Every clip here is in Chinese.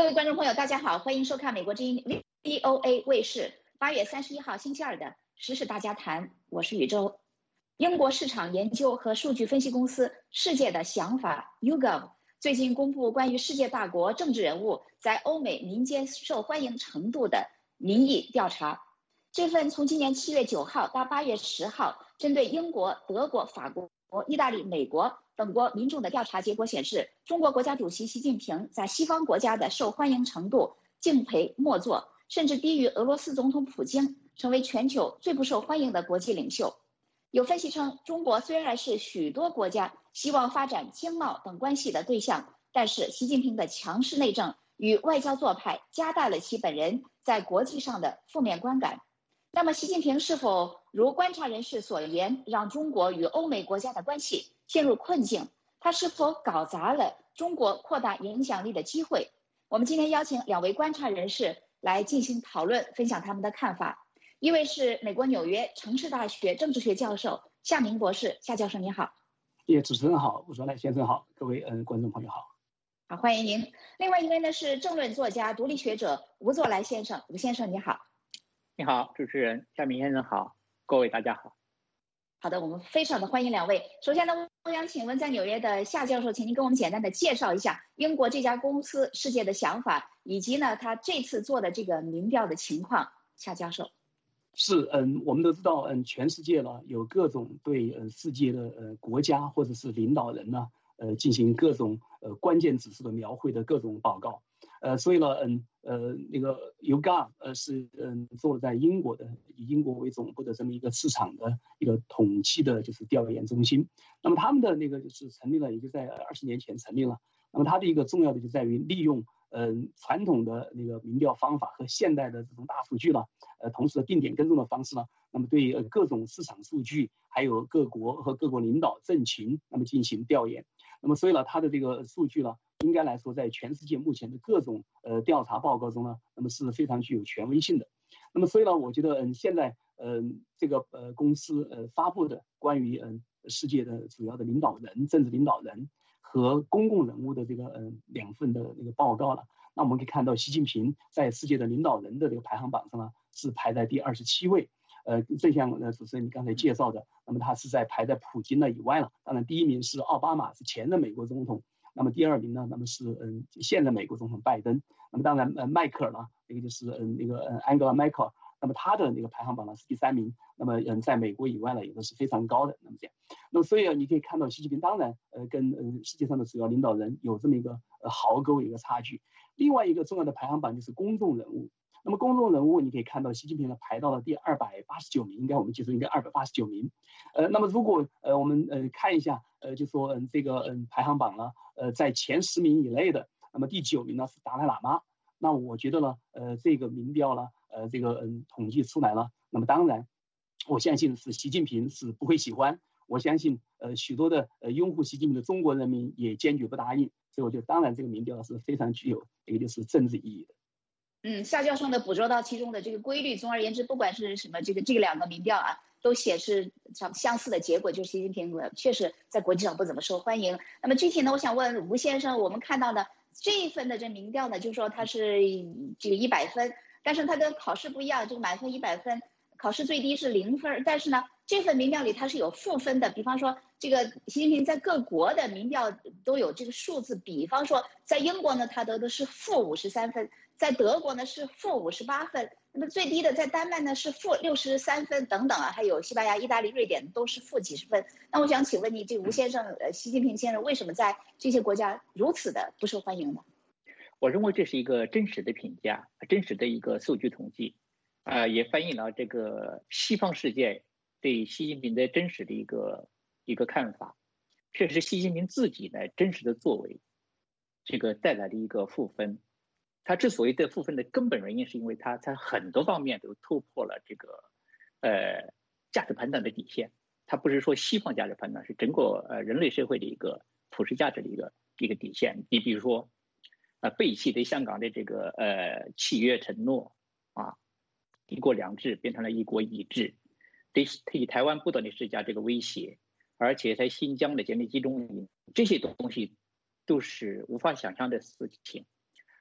位观众朋友，大家好，欢迎收看美国之音 VOA 卫视8月31号星期二的时事大家谈，我是宇宙。英国市场研究和数据分析公司世界的想法 YouGov 最近公布关于世界大国政治人物在欧美民间受欢迎程度的民意调查。这份从今年7月9号到8月10号，针对英国、德国、法国、意大利、美国等国民众的调查结果显示，中国国家主席习近平在西方国家的受欢迎程度敬陪末座，甚至低于俄罗斯总统普京，成为全球最不受欢迎的国际领袖。有分析称，中国虽然是许多国家希望发展经贸等关系的对象，但是习近平的强势内政与外交做派加大了其本人在国际上的负面观感。那么习近平是否如观察人士所言，让中国与欧美国家的关系陷入困境？他是否搞砸了中国扩大影响力的机会？我们今天邀请2位观察人士来进行讨论，分享他们的看法。一位是美国纽约城市大学政治学教授夏明博士，夏教授你好。 主持人好，吴卓来先生好，各位观众朋友好。 好，欢迎您。另外一位呢是政论作家、独立学者吴作来先生，吴先生你好。 你好，主持人夏明先生好，各位大家好。 好的，我们非常的欢迎2位。首先呢，我想请问在纽约的夏教授，请您跟我们简单的介绍一下英国这家公司世界的想法，以及呢他这次做的这个民调的情况。夏教授。 是，我们都知道，全世界呢有各种对世界的国家或者是领导人呢，进行各种关键指数的描绘的各种报告。所以呢，那个 YouGov 是做在英国的，以英国为总部的这么一个市场的一个统计的就是调研中心。那么他们的那个就是成立了，也就在20年前成立了。那么它的一个重要的就在于利用传统的那个民调方法和现代的这种大数据呢，同时定点跟踪的方式呢，那么对各种市场数据，还有各国和各国领导政情，那么进行调研。那么所以呢，它的这个数据呢，应该来说在全世界目前的各种调查报告中呢，那么是非常具有权威性的。那么所以呢，我觉得这个公司发布的关于世界的主要的领导人、政治领导人和公共人物的这个2份的那个报告了。那我们可以看到，习近平在世界的领导人的这个排行榜上呢，是排在第27位。正像主持人你刚才介绍的，那么他是排在普京以外了。当然，第1名是奥巴马，是前任美国总统。那么第2名呢，那么是现任美国总统拜登。那么当然迈克尔呢，那个就是Angela Merkel。那么他的那个排行榜呢是第3名。那么在美国以外呢，也都是非常高的。那么这样，那么所以你可以看到，习近平当然跟世界上的主要领导人有这么一个壕沟，一个差距。另外一个重要的排行榜就是公众人物。那么公众人物你可以看到，习近平呢排到了第289名，应该我们记住应该289名。那么如果我们看一下就说这个排行榜呢，在前10名以内的，那么第9名呢是达赖喇嘛。那我觉得呢，这个民调呢，这个统计出来了，那么当然，我相信是习近平是不会喜欢，我相信许多的拥护习近平的中国人民也坚决不答应，所以我觉得当然这个民调是非常具有一个就是政治意义的。 夏教授呢捕捉到其中的这个规律。总而言之，不管是什么这2个民调啊，都显示相似的结果，就是习近平确实在国际上不怎么受欢迎。那么具体呢，我想问吴先生，我们看到的这一份的这民调呢，就是说它是这个100分，但是它跟考试不一样，这个满分100分，考试最低是0分，但是呢，这份民调里它是有负分的。比方说，这个习近平在各国的民调都有这个数字，比方说在英国呢，他得的是-53分。在德国呢是-58分，那么最低的在丹麦呢是-63分等等啊，还有西班牙、意大利、瑞典都是负几十分。那我想请问你，这个吴先生，习近平先生为什么在这些国家如此的不受欢迎呢？ 我认为这是一个真实的评价，真实的一个数据统计，也反映了这个西方世界对习近平的真实的一个看法，这是习近平自己的真实的作为，这个带来的一个负分。他之所以得负分的根本原因，是因为他在很多方面都突破了这个价值判断的底线。他不是说西方价值判断，是整个人类社会的一个普世价值的一个底线。你比如说背弃对香港的这个契约承诺啊，一国两制变成了一国一制，对台湾不断的施加这个威胁，而且在新疆的建立集中营，这些东西都是无法想象的事情。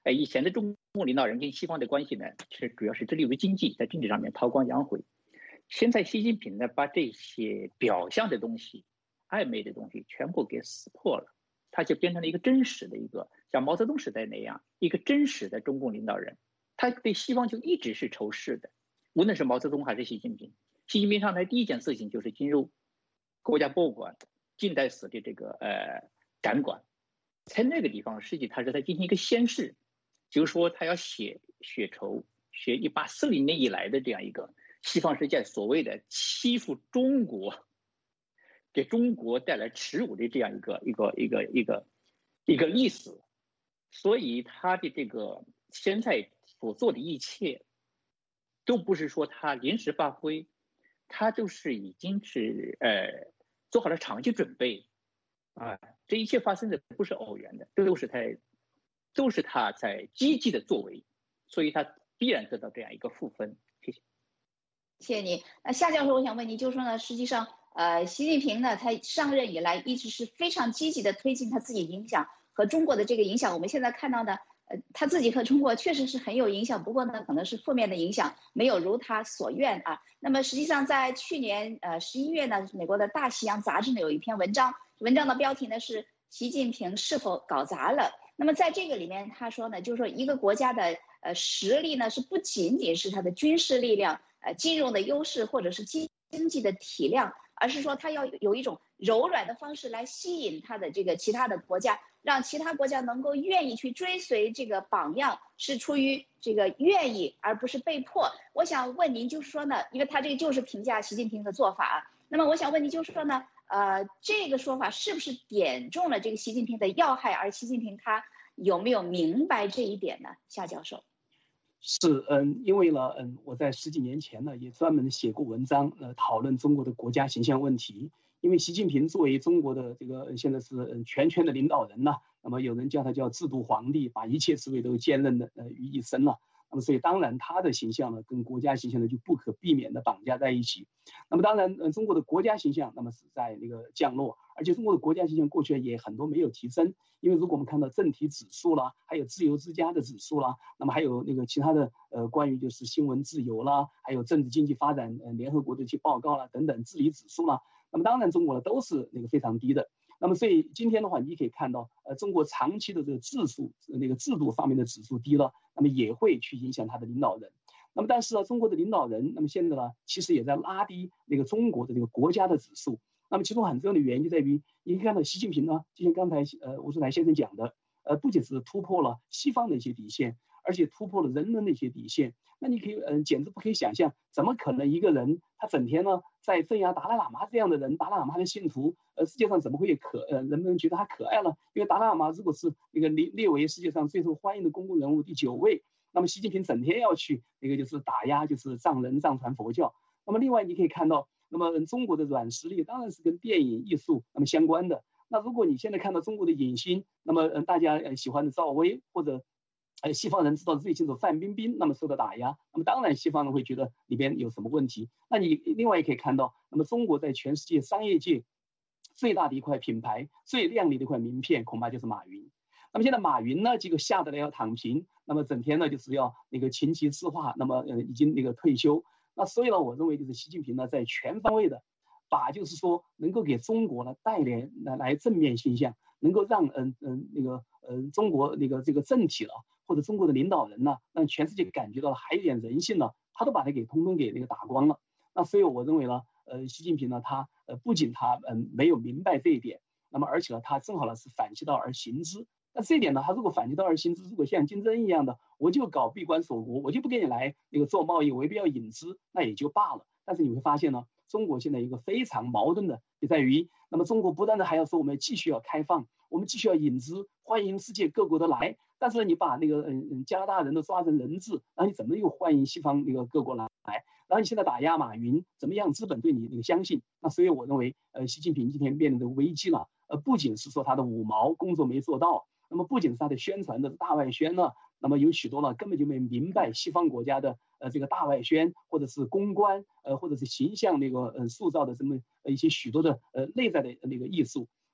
以前的中国领导人跟西方的关系呢，是主要是致力于经济，在政治上面韬光养晦。现在习近平呢，把这些表象的东西、暧昧的东西全部给撕破了，他就变成了一个真实的一个像毛泽东时代那样一个真实的中共领导人。他对西方就一直是仇视的，无论是毛泽东还是习近平。习近平上台第一件事情就是进入国家博物馆近代史的这个展馆，在那个地方实际他是在进行一个宣誓，就是说他要血仇，写1840年以来的这样一个西方世界所谓的欺负中国，给中国带来耻辱的这样一个历史。所以他的这个现在所做的一切都不是说他临时发挥，他就是已经是做好了长期准备啊。这一切发生的不是偶然的，都是他在积极的作为，所以他必然得到这样一个赋分。谢谢。 谢谢你。夏教授，我想问你，就是说呢，实际上，习近平呢，他上任以来一直是非常积极的推进他自己影响和中国的这个影响。我们现在看到呢，他自己和中国确实是很有影响，不过呢，可能是负面的影响，没有如他所愿啊。那么实际上，在去年11月呢，美国的大西洋杂志呢有一篇文章，文章的标题呢是习近平是否搞砸了。那么在这个里面，他说呢，就是说一个国家的实力呢，是不仅仅是它的军事力量、金融的优势或者是经济的体量，而是说它要有一种柔软的方式来吸引它的这个其他的国家，让其他国家能够愿意去追随这个榜样，是出于这个愿意而不是被迫。我想问您，就是说呢，因为他这个就是评价习近平的做法，那么我想问您，就是说呢，这个说法是不是点中了这个习近平的要害？而习近平他有没有明白这一点呢？夏教授。 是，因为呢，我在10几年前呢也专门写过文章，讨论中国的国家形象问题。因为习近平作为中国的这个现在是全权的领导人呢，那么有人叫他叫制度皇帝，把一切职位都兼任的于一身了。那么所以当然他的形象呢跟国家形象呢就不可避免的绑架在一起。那么当然，中国的国家形象那么是在那个降落，而且中国的国家形象过去也很多没有提升。因为如果我们看到政体指数啦，还有自由之家的指数啦，那么还有那个其他的关于就是新闻自由啦，还有政治经济发展联合国的一些报告啦等等治理指数啦，那么当然中国呢都是那个非常低的。那么所以今天的话，你可以看到，中国长期的这个制度方面的指数低了，那么也会去影响他的领导人。那么但是呢，中国的领导人，那么现在呢，其实也在拉低那个中国的这个国家的指数。那么其中很重要的原因就在于，你可以看到习近平呢，就像刚才吴树台先生讲的，不仅是突破了西方的一些底线，而且突破了人的一些底线。那你可以简直不可以想象，怎么可能一个人他整天呢在镇压达赖喇嘛这样的人，达赖喇嘛的信徒，世界上怎么会人们觉得他可爱呢？因为达赖喇嘛如果是那个列为世界上最受欢迎的公共人物第9位，那么习近平整天要去那个就是打压，就是藏人藏传佛教。那么另外你可以看到，那么中国的软实力当然是跟电影艺术那么相关的。那如果你现在看到中国的影星，那么大家喜欢的赵薇，或者西方人知道最清楚范冰冰，那么受到打压，那么当然西方人会觉得里边有什么问题。那你另外也可以看到，那么中国在全世界商业界最大的一块品牌、最亮丽的一块名片，恐怕就是马云。那么现在马云呢，这个吓得来要躺平，那么整天呢就是要那个琴棋书画，那么已经那个退休。那所以呢，我认为就是习近平呢，在全方位的把就是说能够给中国呢带来正面现象，能够让中国那个这个政体了，或者中国的领导人呢，让全世界感觉到还有点人性了，他都把它给通通给那个打光了。那所以我认为呢，习近平呢，他不仅他没有明白这一点，那么而且呢，他正好呢是反其道而行之。那这一点呢，他如果反其道而行之，如果像金正恩一样的，我就搞闭关锁国，我就不跟你来那个做贸易，我也不要引资，那也就罢了。但是你会发现呢，中国现在一个非常矛盾的就在于，那么中国不断的还要说我们继续要开放，我们继续要引资，欢迎世界各国的来，但是呢，你把那个加拿大人都抓成人质，然后你怎么又欢迎西方那个各国来？然后你现在打压马云，怎么样资本对你那个相信？那所以我认为，习近平今天面临的危机了，不仅是说他的5毛工作没做到，那么不仅是他的宣传的大外宣呢，那么有许多呢根本就没明白西方国家的这个大外宣或者是公关或者是形象那个塑造的这么一些许多的内在的那个艺术。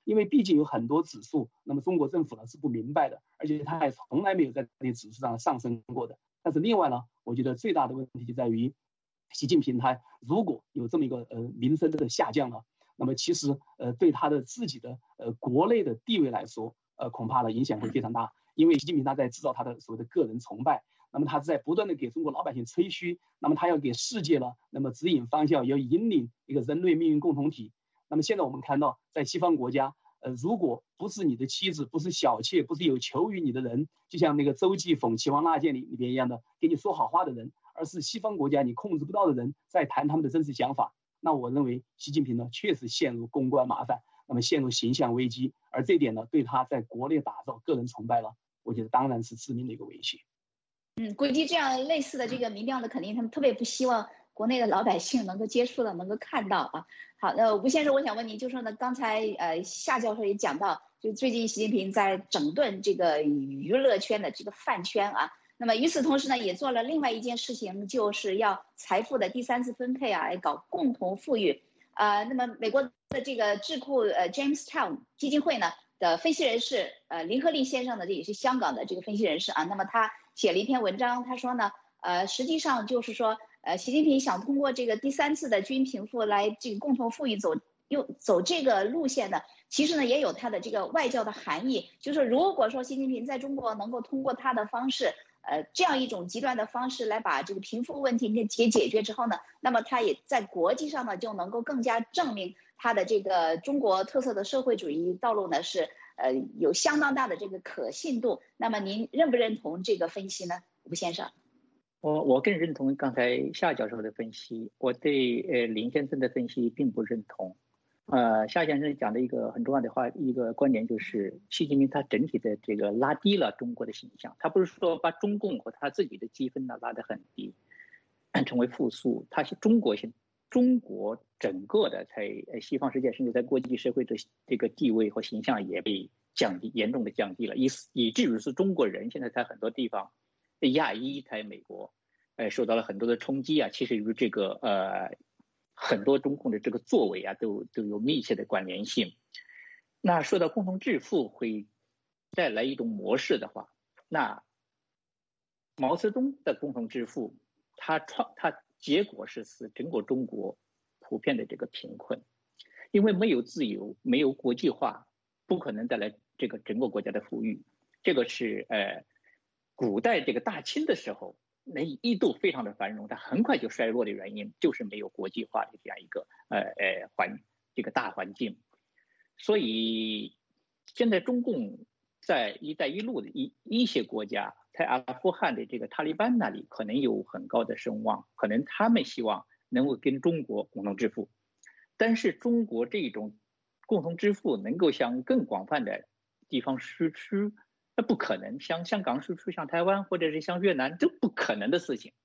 因为毕竟有很多指数，那么中国政府呢是不明白的，而且它还从来没有在这些指数上上升过的。但是另外呢，我觉得最大的问题就在于，习近平他如果有这么一个名声的下降了，那么其实对他的自己的国内的地位来说，恐怕呢影响会非常大。因为习近平他在制造他的所谓的个人崇拜，那么他在不断的给中国老百姓吹嘘，那么他要给世界呢，那么指引方向，要引领一个人类命运共同体。那么现在我们看到，在西方国家，如果不是你的妻子，不是小妾，不是有求于你的人，就像那个周继凤《齐王纳谏》里边一样的，给你说好话的人，而是西方国家你控制不到的人在谈他们的真实想法，那我认为习近平呢确实陷入公关麻烦，那么陷入形象危机，而这点呢对他在国内打造个人崇拜了，我觉得当然是致命的一个威胁。 估计这样类似的这个民调的，肯定他们特别不希望国内的老百姓能够接触到，能够看到啊。好，那吴先生，我想问您，就说呢，刚才夏教授也讲到，就最近习近平在整顿这个娱乐圈的这个饭圈啊。那么与此同时呢，也做了另外一件事情，就是要财富的第三次分配啊，搞共同富裕。那么美国的这个智库Jamestown 基金会呢的分析人士林鹤利先生呢，这也是香港的这个分析人士啊。那么他写了一篇文章，他说呢，实际上就是说，习近平想通过这个第三次的均贫富来这个共同富裕走这个路线呢，其实呢也有他的这个外交的含义，就是如果说习近平在中国能够通过他的方式，这样一种极端的方式来把这个贫富问题给解决之后呢，那么他也在国际上呢就能够更加证明他的这个中国特色的社会主义道路呢是有相当大的这个可信度。那么您认不认同这个分析呢，吴先生？ 我更认同刚才夏教授的分析，我对林先生的分析并不认同。夏先生讲的一个很重要的话，一个观点就是习近平他整体的这个拉低了中国的形象，他不是说把中共和他自己的积分呢拉得很低，成为负数，他是中国整个的在西方世界甚至在国际社会的这个地位和形象也被严重的降低了，以至于是中国人现在在很多地方亚裔在美国受到了很多的冲击啊，其实与这个很多中共的这个作为啊都有密切的关联性。那说到共同致富会带来一种模式的话，那毛泽东的共同致富它结果是使整个中国普遍的这个贫困，因为没有自由，没有国际化，不可能带来这个整个国家的富裕。这个是古代这个大清的时候那一度非常的繁荣，它很快就衰落的原因就是没有国际化的这样一个这个大环境。所以现在中共在一带一路的一些国家，在阿富汗的这个塔利班那里可能有很高的声望，可能他们希望能够跟中国共同致富，但是中国这种共同致富能够向更广泛的地方输出，那不可能，像香港输出，像台湾或者是像越南，这不可能的事情。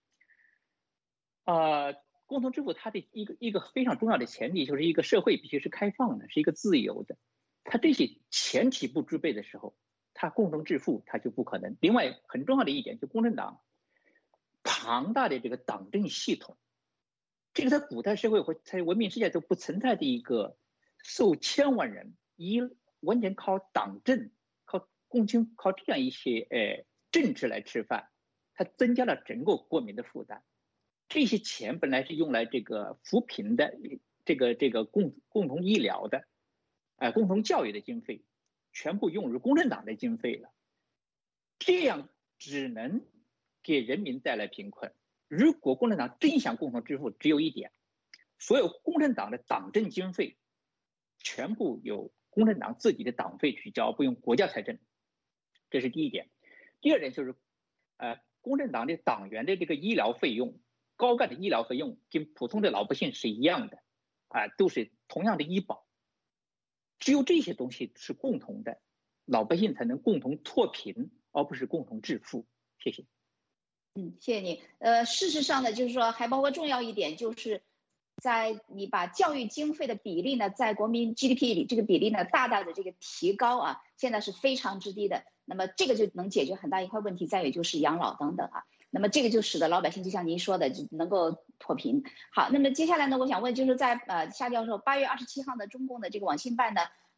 共同致富它的一个非常重要的前提就是一个社会必须是开放的，是一个自由的。它这些前提不具备的时候，它共同致富它就不可能。另外很重要的一点，就共产党庞大的这个党政系统，这个在古代社会或在文明世界都不存在的一个数千万人完全靠党政、靠共青、靠这样一些政治来吃饭，它增加了整个国民的负担。这些钱本来是用来这个扶贫的，这个共同医疗的，共同教育的经费，全部用于共产党的经费了。这样只能给人民带来贫困。如果共产党真想共同致富，只有一点，所有共产党的党政经费全部由共产党自己的党费去交，不用国家财政，这是第一点。第二点就是共产党的党员的这个医疗费用，高干的医疗费用跟普通的老百姓是一样的，都是同样的医保。只有这些东西是共同的，老百姓才能共同脱贫，而不是共同致富。谢谢。 谢谢你。事实上呢，就是说还包括重要一点，就是在你把教育经费的比例呢，在国民 GDP 里这个比例呢，大大的这个提高啊，现在是非常之低的。那么这个就能解决很大一块问题，再有就是养老等等啊。那么这个就使得老百姓就像您说的，就能够脱贫。好，那么接下来呢，我想问就是在夏教授8月27号呢，中共的这个网信办呢，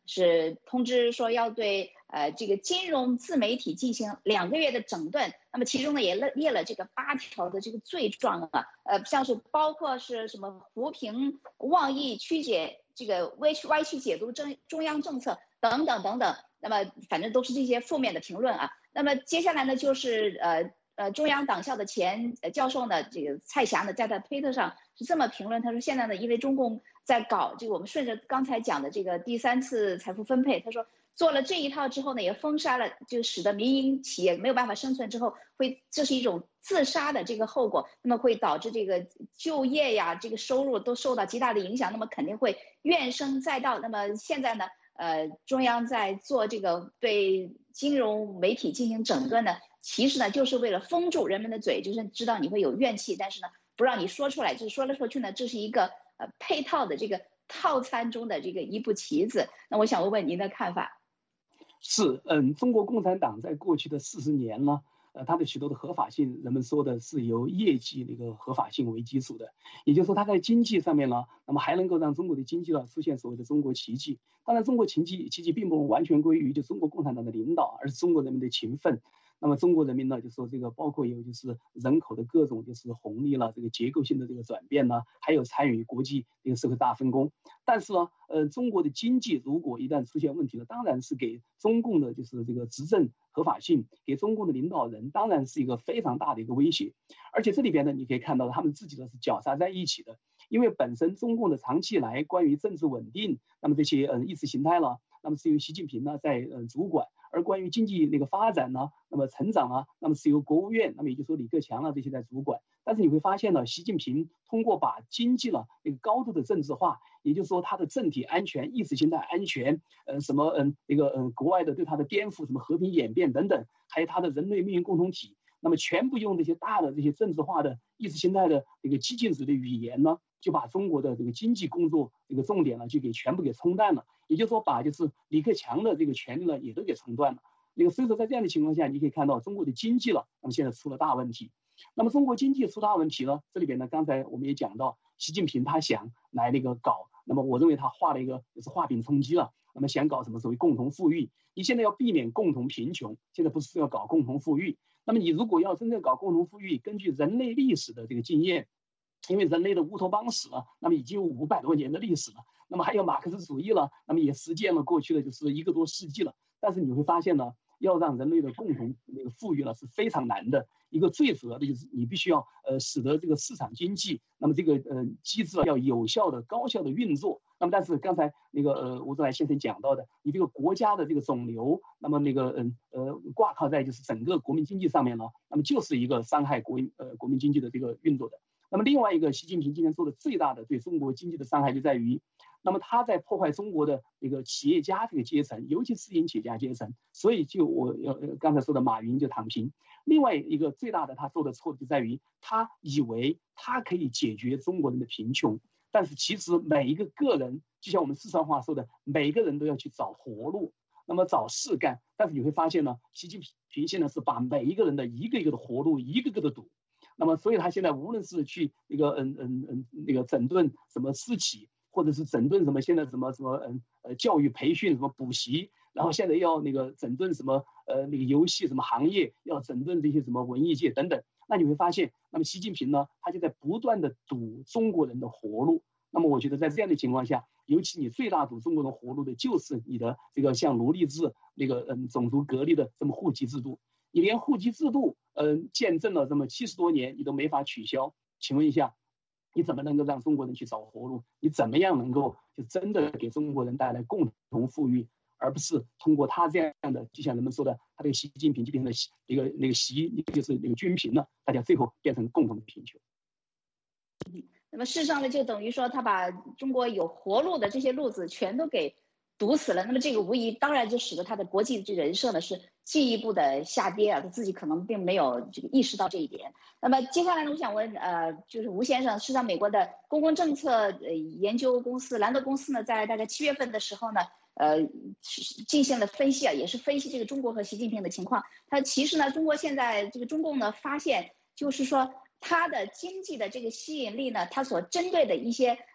是通知说要对这个金融自媒体进行2个月的整顿。那么其中呢也列了这个8条的这个罪状啊，像是包括是什么胡评妄议、曲解这个歪曲解读中央政策等等等等。那么反正都是这些负面的评论啊。那么接下来呢就是中央党校的前教授呢，这个蔡霞呢，在他推特上是这么评论，他说现在呢，因为中共在搞这个，我们顺着刚才讲的这个第3次财富分配，他说做了这一套之后呢，也封杀了，就使得民营企业没有办法生存之后，这是一种自杀的这个后果，那么会导致这个就业呀，这个收入都受到极大的影响，那么肯定会怨声载道。那么现在呢，中央在做这个对金融媒体进行整顿呢，其实呢就是为了封住人们的嘴，就是知道你会有怨气，但是呢不让你说出来，就是说来说去呢，这是一个配套的这个套餐中的这个一步棋子。那我想问问您的看法。 是，中国共产党在过去的40年呢，它的许多的合法性，人们说的是由业绩那个合法性为基础的，也就是说，它在经济上面呢，那么还能够让中国的经济呢出现所谓的中国奇迹。当然，中国奇迹并不完全归于就中国共产党的领导，而是中国人民的勤奋。那么中国人民呢，就说这个包括有就是人口的各种就是红利了，这个结构性的这个转变呢，还有参与国际这个社会大分工。但是呢，中国的经济如果一旦出现问题了，当然是给中共的就是这个执政合法性，给中共的领导人当然是一个非常大的一个威胁。而且这里边呢，你可以看到他们自己呢是绞杀在一起的，因为本身中共的长期以来关于政治稳定，那么这些意识形态了，那么是由习近平呢在主管。而关于经济那个发展呢，那么成长啊，那么是由国务院，那么也就是说李克强啊这些在主管。但是你会发现呢，习近平通过把经济了那个高度的政治化，也就是说他的政体安全、意识形态安全，国外的对他的颠覆，什么和平演变等等，还有他的人类命运共同体，那么全部用这些大的这些政治化的意识形态的这个激进式的语言呢，就把中国的这个经济工作这个重点呢就全部给冲淡了。也就是说，把就是李克强的这个权力呢，也都给冲断了。所以说，在这样的情况下，你可以看到中国的经济了，那么现在出了大问题。那么中国经济出大问题呢，这里边呢，刚才我们也讲到，习近平他想来那个搞，那么我认为他画了一个就是画饼充饥了，那么想搞什么所谓共同富裕。你现在要避免共同贫穷，现在不是要搞共同富裕。那么你如果要真正搞共同富裕，根据人类历史的这个经验。因为人类的乌托邦史了，那么已经有500多年的历史了，那么还有马克思主义了，那么也实践了过去的就是1个多世纪了。但是你会发现呢，要让人类的共同那个富裕呢是非常难的。一个最主要的就是你必须要使得这个市场经济，那么这个机制要有效的、高效的运作。那么但是刚才那个吴宗来先生讲到的，你这个国家的这个肿瘤，那么那个挂靠在就是整个国民经济上面呢，那么就是一个伤害国民经济的这个运作的。那么另外一个，习近平今天做的最大的对中国经济的伤害就在于，那么他在破坏中国的那个企业家这个阶层，尤其私营企业家阶层。所以就我刚才说的马云就躺平。另外一个最大的他做的错就在于，他以为他可以解决中国人的贫穷，但是其实每一个个人，就像我们四川话说的，每一个人都要去找活路，那么找事干。但是你会发现呢，习近平现在是把每一个人的一个一个的活路，一个个的堵。那么，所以他现在无论是去那个整顿什么私企，或者是整顿什么现在什么教育培训什么补习，然后现在要那个整顿什么那个游戏什么行业，要整顿这些什么文艺界等等。那你会发现，那么习近平呢，他就在不断的堵中国人的活路。那么我觉得在这样的情况下，尤其你最大堵中国人活路的就是你的这个像奴隶制那个种族隔离的这么户籍制度。你连户籍制度，见证了这么70多年，你都没法取消。请问一下，你怎么能够让中国人去找活路？你怎么样能够就真的给中国人带来共同富裕，而不是通过他这样的，就像人们说的，他这个习近平就变成了那个习，就是那个均贫了，大家最后变成共同的贫穷。 那么事实上呢，就等于说他把中国有活路的这些路子全都给堵死了。那么这个无疑当然就使得他的国际人设呢是进一步的下跌啊，他自己可能并没有这个意识到这一点。那么接下来呢，我想问就是吴先生，实际上美国的公共政策研究公司兰德公司呢，在大概7月份的时候呢，进行了分析啊，也是分析这个中国和习近平的情况。他其实呢，中国现在这个中共呢发现，就是说它的经济的这个吸引力呢，它所针对的一些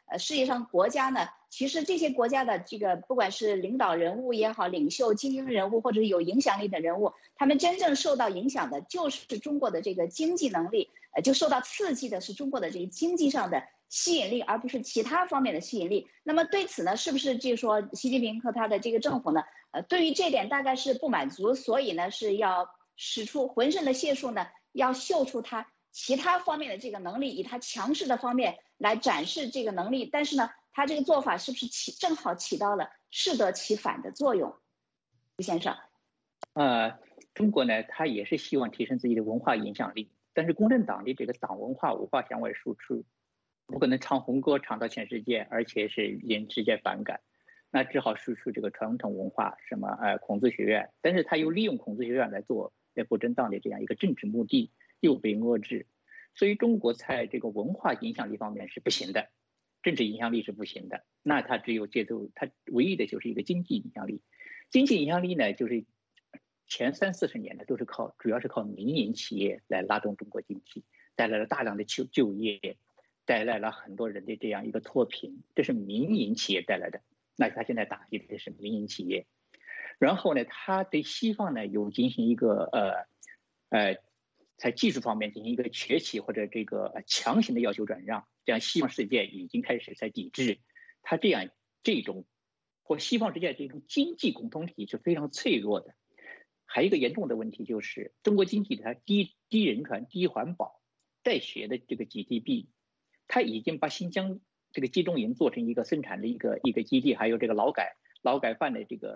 世界上国家呢，其实这些国家的这个不管是领导人物也好，领袖、精英人物或者是有影响力的人物，他们真正受到影响的就是中国的这个经济能力，就受到刺激的是中国的这个经济上的吸引力，而不是其他方面的吸引力。那么对此呢，是不是就是说习近平和他的这个政府呢，对于这点大概是不满足，所以呢是要使出浑身的解数呢，要秀出他其他方面的这个能力，以他强势的方面来展示这个能力。但是呢，他这个做法是不是正好起到了适得其反的作用？吴先生， 中国呢，他也是希望提升自己的文化影响力，但是共产党的这个党文化无法向外输出，不可能唱红歌唱到全世界，而且是引世界反感，那只好输出这个传统文化，什么孔子学院，但是他又利用孔子学院来做不正当的这样一个政治目的，又被遏制，所以中国在这个文化影响力方面是不行的，政治影响力是不行的，那他只有借助他唯一的就是一个经济影响力，经济影响力呢，就是前30-40年呢都是主要是靠民营企业来拉动中国经济，带来了大量的就业，带来了很多人的这样一个脱贫，这是民营企业带来的。那他现在打击的是民营企业，然后呢，他对西方呢有进行一个在技术方面进行一个崛起或者这个强行的要求转让，这样西方世界已经开始在抵制他这种或西方世界这种经济共同体是非常脆弱的。还有一个严重的问题就是中国经济它低人权、低环保、带血的这个 GDP， 它已经把新疆这个集中营做成一个生产的一个基地，还有这个劳改犯的这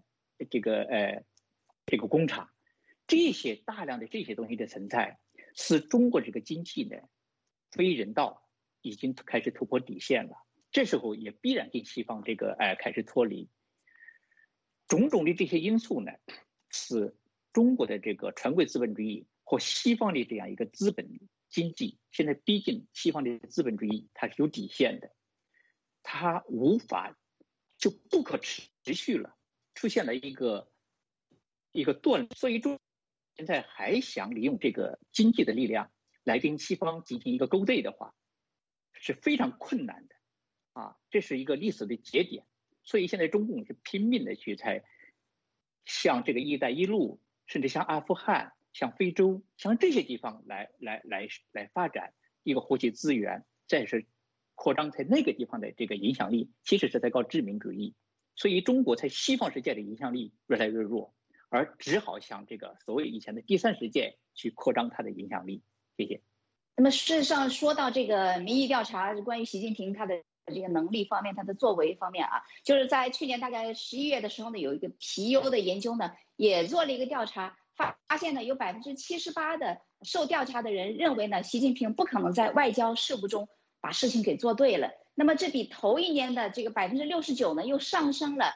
个工厂，这些大量的这些东西的存在，使中国这个经济呢非人道，已经开始突破底线了。这时候也必然跟西方这个开始脱离。种种的这些因素呢，使中国的这个权贵资本主义或西方的这样一个资本经济，现在毕竟西方的资本主义它是有底线的，它无法就不可持续了，出现了一个断，所以中现在还想利用这个经济的力量来跟西方进行一个勾兑的话，是非常困难的这是一个历史的节点。所以现在中共是拼命的去在向这个一带一路，甚至像阿富汗、像非洲、像这些地方来发展一个获取资源，再是扩张在那个地方的这个影响力，其实是在搞殖民主义。所以中国在西方世界的影响力越来越弱，而只好向这个所谓以前的第三世界去扩张它的影响力。谢谢。 那么事实上说到这个民意调查，关于习近平他的这个能力方面，他的作为方面就是在去年大概11月的时候呢，有一个皮尤的研究呢，也做了一个调查，发现呢有78%的受调查的人认为呢，习近平不可能在外交事务中把事情给做对了。那么这比头一年的这个69%呢，又上升了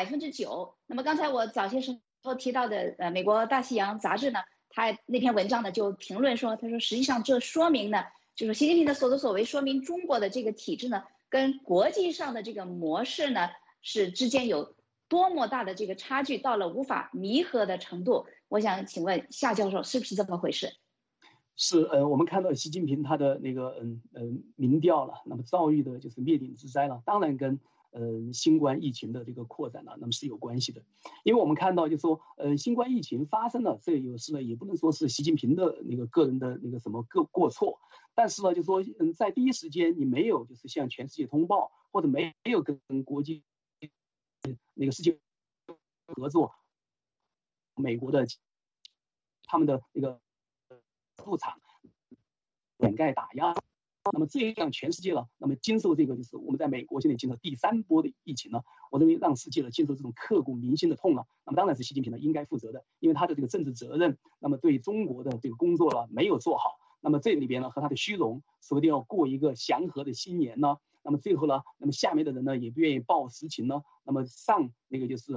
9%。那么刚才我早些时候提到的美国大西洋杂志呢，他那篇文章呢就评论说，他说实际上这说明呢，就是习近平的所作所为说明中国的这个体制呢，跟国际上的这个模式呢是之间有多么大的这个差距，到了无法弥合的程度。我想请问夏教授是不是这么回事？ 是，我们看到习近平他的那个民调了，那么遭遇的就是灭顶之灾了，当然跟新冠疫情的这个扩展那么是有关系的。因为我们看到就是说新冠疫情发生了，这有时呢也不能说是习近平的那个个人的那个什么过错，但是呢就是说在第一时间你没有就是向全世界通报，或者没有跟国际那个世界合作，美国的他们的那个副厂掩盖打压，那么这样全世界了，那么经受这个就是我们在美国现在经受第3波的疫情呢，我认为让世界经受这种刻骨铭心的痛那么当然是习近平应该负责的，因为他的这个政治责任，那么对中国的这个工作没有做好，那么这里边和他的虚荣，说不定要过一个祥和的新年那么最后那么下面的人也不愿意报实情那么上那个就是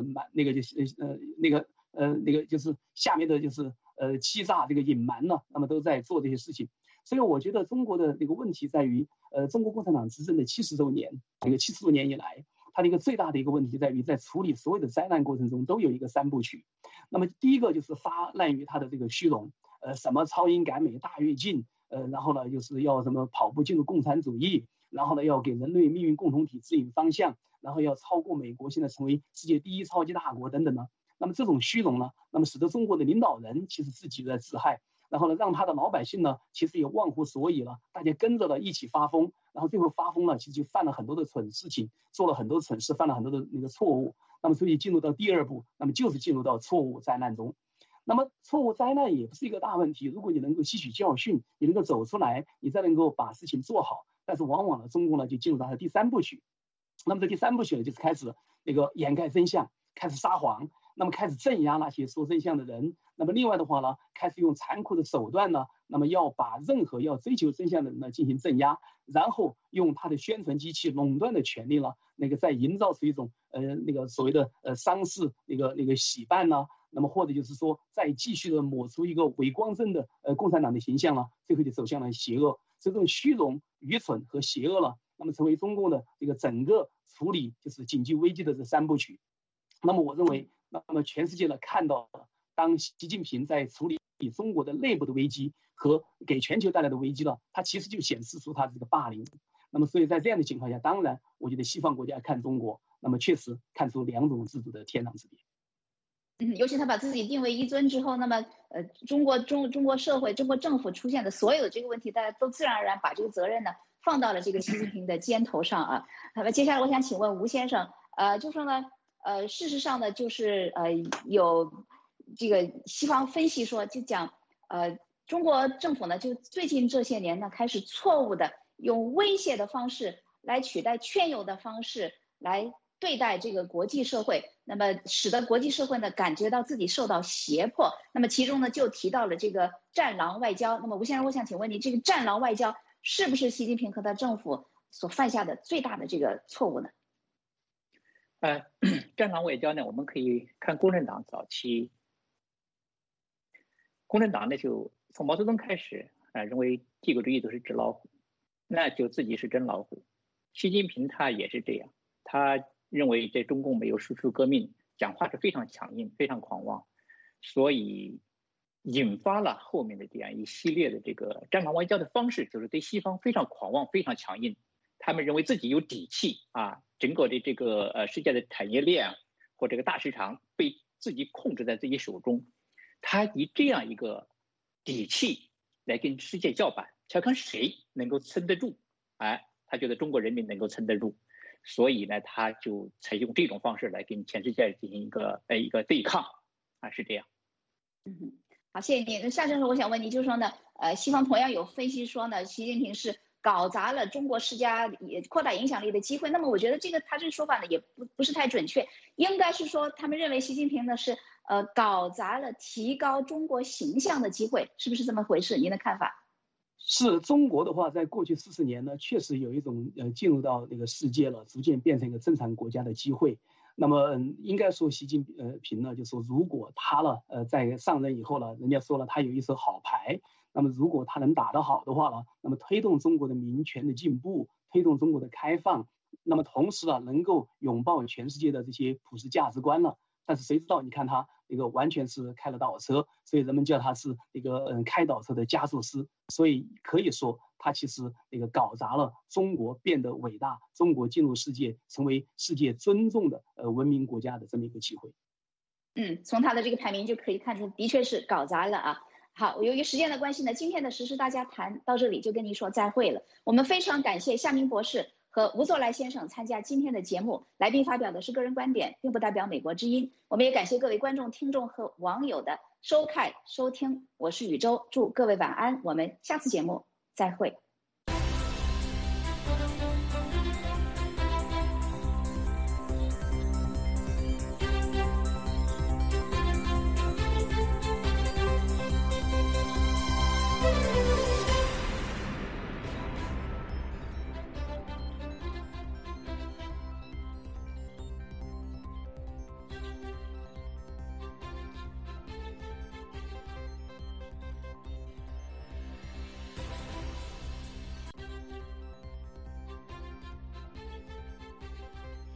就是下面的就是欺诈这个隐瞒那么都在做这些事情。所以我觉得中国的那个问题在于中国共产党执政的70周年，这个70多年以来，它的一个最大的一个问题在于在处理所有的灾难过程中都有一个3部曲。那么第一个就是发烂于他的这个虚荣，什么超英赶美大跃进，然后呢就是要什么跑步进入共产主义， 然后呢要给人类命运共同体指引方向，然后要超过美国，现在成为世界第一超级大国等等呢。那么这种虚荣呢，那么使得中国的领导人其实自己在自害，然后呢让他的老百姓呢其实也忘乎所以了，大家跟着呢一起发疯，然后最后发疯了，其实就犯了很多的蠢事情，做了很多蠢事，犯了很多的那个错误。那么所以进入到第二步，那么就是进入到错误灾难中。那么错误灾难也不是一个大问题，如果你能够吸取教训，你能够走出来，你再能够把事情做好。但是往往呢，中国呢就进入到它的第三部曲。那么这第三部曲呢，就是开始那个掩盖真相，开始撒谎，那么开始镇压那些说真相的人。那么另外的话呢，开始用残酷的手段呢，那么要把任何要追求真相的人呢进行镇压，然后用他的宣传机器垄断的权利呢，那个再营造出一种那个所谓的丧事那个喜办呢。那么或者就是说，再继续的抹除一个伪光正的共产党的形象了，最后就走向了邪恶。这种虚荣、愚蠢和邪恶了，那么成为中共的这个整个处理就是紧急危机的这三部曲。那么我认为，那么全世界呢看到了，当习近平在处理中国的内部的危机和给全球带来的危机了，他其实就显示出他的这个霸凌。那么所以在这样的情况下，当然我觉得西方国家看中国，那么确实看出两种制度的天壤之别。 尤其他把自己定为一尊之后，那么中国社会、中国政府出现的所有的这个问题，大家都自然而然把这个责任呢放到了这个习近平的肩头上啊。那么接下来我想请问吴先生，就说呢，事实上呢，就是有这个西方分析说，就讲中国政府呢，就最近这些年呢，开始错误的用威胁的方式来取代劝诱的方式来对待这个国际社会，那么使得国际社会呢感觉到自己受到胁迫。那么其中呢就提到了这个战狼外交。那么吴先生，我想请问你，这个战狼外交是不是习近平和他政府所犯下的最大的这个错误呢？ 战狼外交呢，我们可以看共产党早期。共产党呢就从毛泽东开始认为帝国主义都是纸老虎，那就自己是真老虎。习近平他也是这样，他认为在中共没有输出革命，讲话是非常强硬、非常狂妄，所以引发了后面的这样一系列的这个战狼外交的方式，就是对西方非常狂妄、非常强硬。他们认为自己有底气啊，整个的这个世界的产业链或这个大市场被自己控制在自己手中，他以这样一个底气来跟世界叫板，瞧看谁能够撑得住。他觉得中国人民能够撑得住。所以呢，他就采用这种方式来跟全世界进行一个对抗是这样。 好，谢谢你。夏先生，我想问你，就是说呢，西方同样有分析说呢，习近平是搞砸了中国施加扩大影响力的机会。那么我觉得他这个说法呢，也不是太准确，应该是说他们认为习近平呢是搞砸了提高中国形象的机会，是不是这么回事？您的看法？ 是中国的话，在过去40年呢，确实有一种进入到那个世界了，逐渐变成一个正常国家的机会。那么应该说习近平呢，就说如果他了在上任以后了，人家说了他有一手好牌，那么如果他能打得好的话呢，那么推动中国的民权的进步，推动中国的开放，那么同时呢能够拥抱全世界的这些普世价值观了。但是谁知道，你看他那个完全是开了倒车，所以人们叫他是那个开倒车的加速师。所以可以说他其实那个搞砸了中国变得伟大，中国进入世界成为世界尊重的文明国家的这么一个机会。 从他的这个排名就可以看出，的确是搞砸了啊。好，由于时间的关系呢，今天的时事大家谈到这里就跟您说再会了。我们非常感谢夏明博士和吴作来先生参加今天的节目，来宾发表的是个人观点，并不代表美国之音。我们也感谢各位观众、听众和网友的收看、收听。我是宇宙，祝各位晚安，我们下次节目再会。